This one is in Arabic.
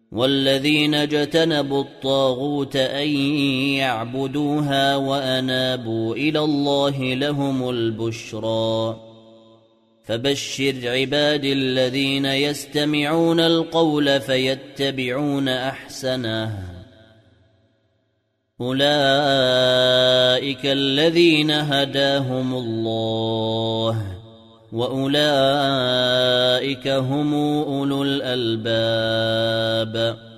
والذين اجتنبوا الطاغوت أن يعبدوها وأنابوا إلى الله لهم البشرى فبشر عبادي الذين يستمعون القول فيتبعون أحسنه أولئك الذين هداهم الله وأولئك هم أولو الألباب